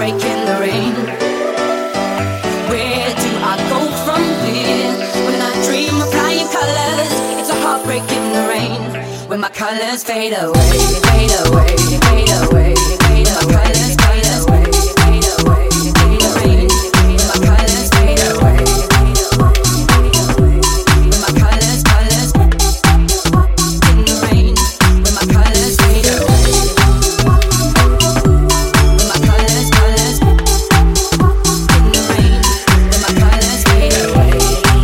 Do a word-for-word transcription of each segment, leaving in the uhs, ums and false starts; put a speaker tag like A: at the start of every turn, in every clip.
A: heartbreak in the rain. Where do I go from here? When I dream of flying colors, it's a heartbreak in the rain. When my colors fade away, fade away, fade away, fade away, my colors fade away, fade away, fade away, when my colors fade away, fade away, fade away, when my colors, colors in the rain. When my colors fade away, when my colors, colors in the rain. When my colors fade away,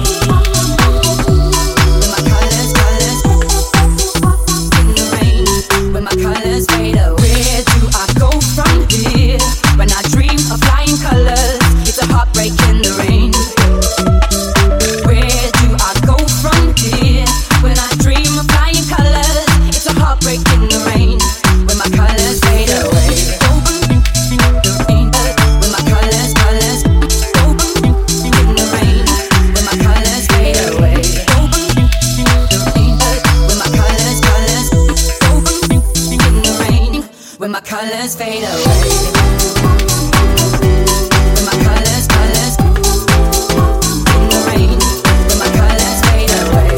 A: when my colors, colors in the rain. When my colors fade away, where do I go from here? When I dream of flying colors, it's a heartbreak in the rain. Where do I go from here? When I dream of flying colors, it's a heartbreak in the rain. When my colors fade away, when my colors, colors in the rain. When my colors fade away, when my colors, colors in the rain. When my colors fade away, when my colors, colors in the rain. When my colors fade away,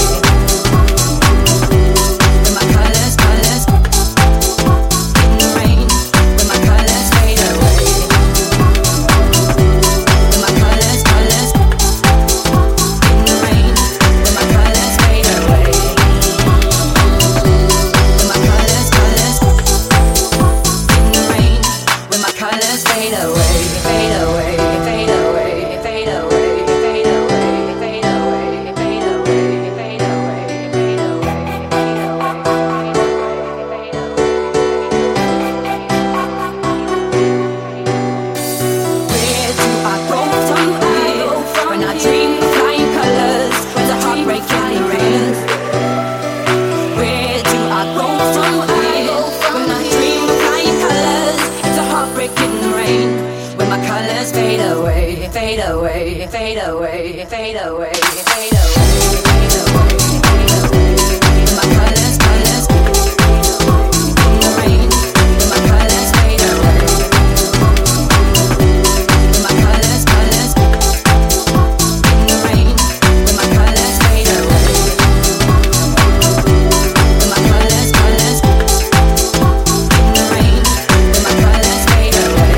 A: when my colors, colors in the rain. When my colors fade away, when my colors, colors in the rain. When my colors fade away, when my colors, colors in the rain. When my colors fade away, fade away, fade away, fade away, fade away, fade away, fade away, fade away, fade away, fade away. Where do I go from here? When I dream of flying colors, there's a heartbreak in the rain. Where do I go from here? When I dream of flying colors, it's a heartbreak in the rain. When my colors fade away, fade away, fade away, fade away, fade away, fade away, fade away. When my colors, colors in the rain. When my colors fade away, when my colors, colors in the rain. When my colors fade away, when my colors, colors in the rain. When my colors fade away,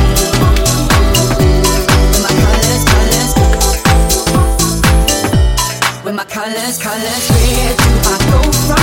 A: when my colors, colors. When my colors, colors, where do I go from